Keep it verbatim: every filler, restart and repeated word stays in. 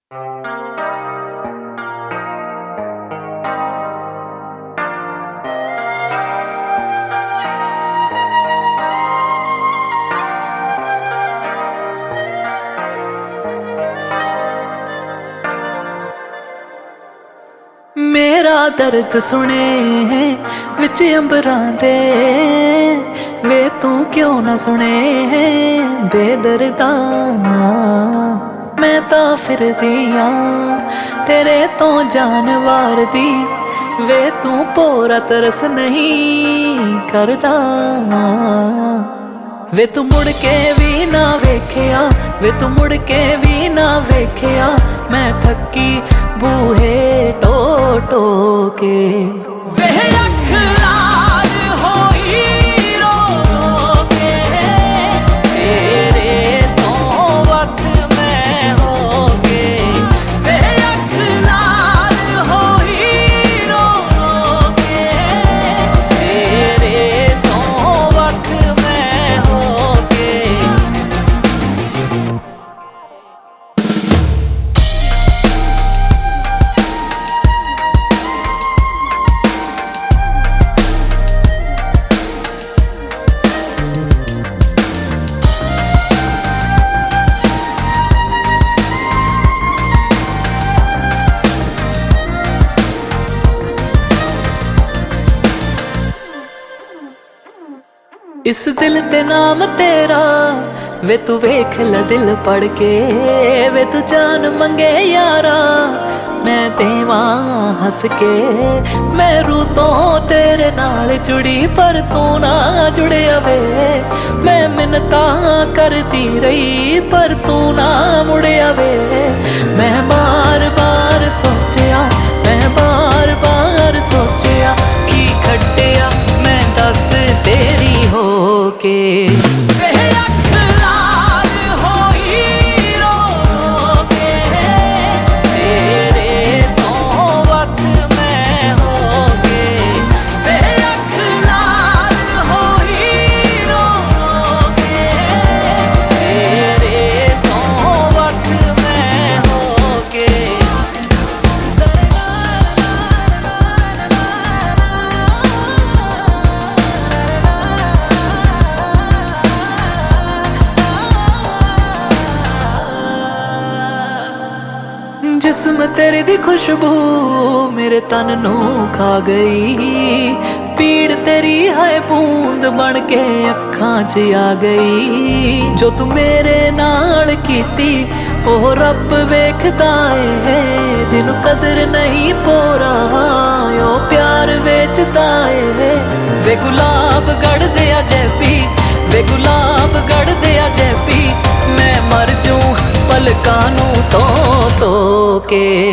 मेरा दर्द सुने विच अंबरां दे वे तू क्यों ना सुने बेदर्दा मैं तां फिरदी आं तेरे तो जानवार दी वे तू पोरा तरस नहीं करदा वे तू मुड़ के भी ना वेखिया वे तू मुड़ के भी ना वेखिया मैं थकी बूहे टो टो के वे अख लाल होई रो के तेरे तो वक्त मैं हो के वे अख लाल होई रो के तेरे तो वक्त मैं हो के इस दिल ते नाम तेरा वे तू वेख ला दिल पढ़ के वे तू जान मंगे यारा मैं देवा हंस के मैं रू तो तेरे नाल जुड़ी पर तू ना जुड़िया वे मैं मिन्नता करती रही पर तू ना मुड़िया वे मैं बार बार सोचिया मैं बार बार सोचिया की खटिया मैं दस तेरी हो के जिस्म तेरी दी खुशबू मेरे तन नू खा गई पीड़ तेरी है बूंद बन के अखां च आ गई जो तू मेरे नाल कीती ओह रब वेखदा है जिन्नू कदर नहीं पोरा ओ प्यार वेचदा है वे गुलाब गढ़ दिया जैबी वे गुलाब गढ़ दिया जैबी मैं मर जूं पलकां नू तो तो के